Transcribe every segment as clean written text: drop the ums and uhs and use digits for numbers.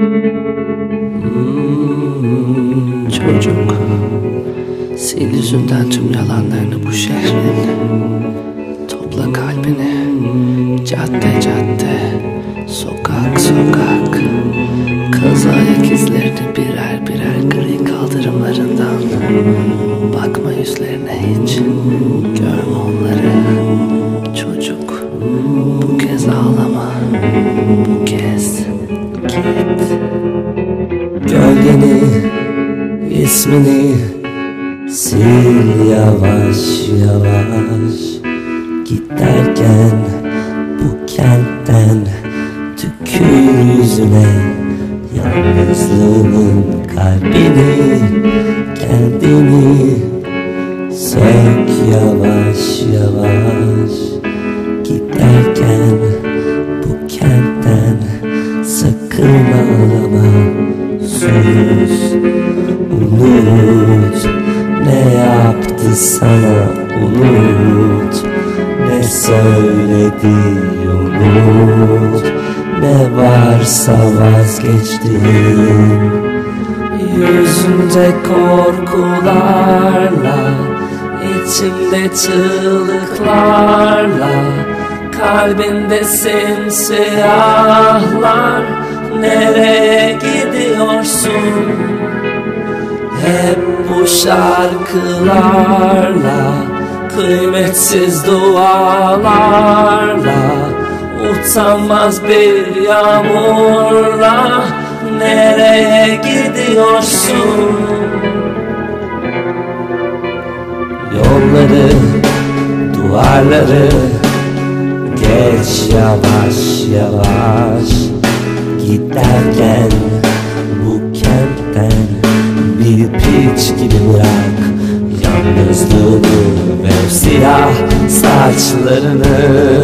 Çocuk, sil yüzünden tüm yalanlarını bu şehrin. Topla kalbini, cadde cadde, sokak sokak. Kazı ayak izlerini birer birer gri kaldırımlarından. Bakma yüzlerine hiç, görme onları. Çocuk, bu kez ağlama, bu kez git. Gölgeni, ismini sil yavaş yavaş. Git derken bu kentten tükür yüzüne. Yalnızlığının kalbini, kendini sök yavaş yavaş. Git derken bu kentten sakın ağlama. Sus, unut, ne yaptı sana unut. Ne söyledi unut, ne varsa vazgeçtin. Yüzünde korkularla, içimde çığlıklarla, kalbinde simsiyahlar. Nereye gidiyorsun? Hep bu şarkılarla, kıymetsiz dualarla, utanmaz bir yağmurla. Nereye gidiyorsun? Yolları, duvarları geç yavaş yavaş. Giderken bu kentten bir piç gibi bırak yalnızlığını ve siyah saçlarını.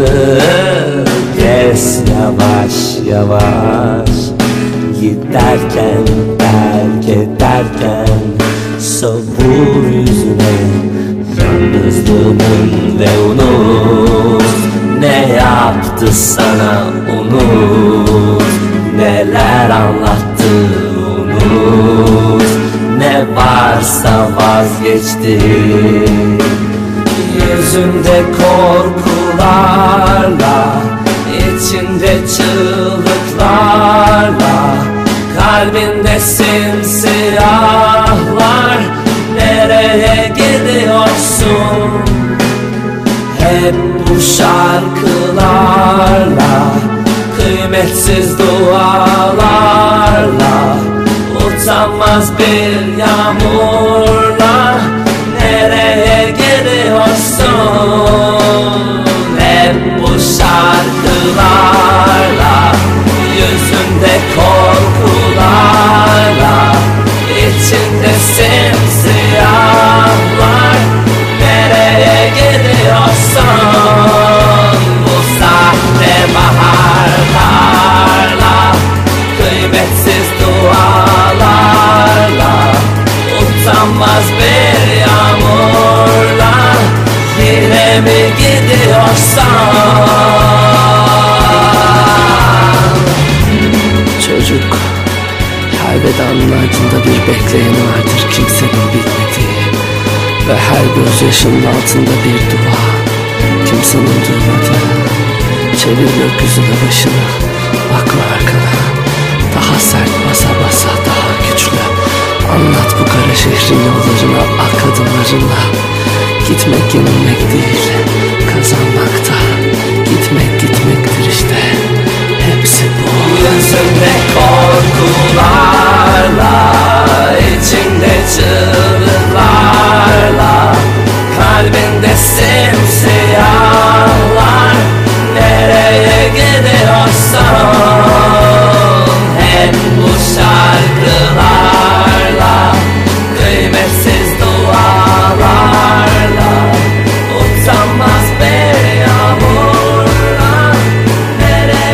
Kes yavaş yavaş. Giderken, terk ederken savur yüzüne yalnızlığının ve unut. Ne yaptı sana unut, neler anlattı unut. Ne varsa vazgeçti. Yüzünde korkularla, içinde çığlıklarla, kalbinde simsiyahlar. Nereye gidiyorsun? Hep bu şarkılarla, kıymetsiz dualarla, utanmaz bir yağmurla. Nereye gidiyorsun? Hep bu şarkılarla, yüzünde korkularla, içinde simsiyahlar. Nereye gidiyorsun? Bu sahte baharlarla, kıymetsiz dualarla, utanmaz bir yağmurla. Yine mi gidiyorsan? Çocuk, her vedanın ardında bir bekleyeni vardır kimsenin bilmediği. Ve her gözyaşının altında bir dua, kimsenin duymadığı. Çevir gökyüzüne başını, bakma arkana. Daha sert basa basa, daha güçlü. Anlat bu kara şehrin yollarına ak adımlarınla. Gitmek yenilmek değil, kazanmakta. Gitmek gitmektir işte, hepsi bu. Yüzünde korkularla, içinde çığlıklarla, kalbinde simsiyahlar. Nereye gidiyorsan? Hep bu şarkılarla, kıymetsiz dualarla, utanmaz bir yağmurla. Nereye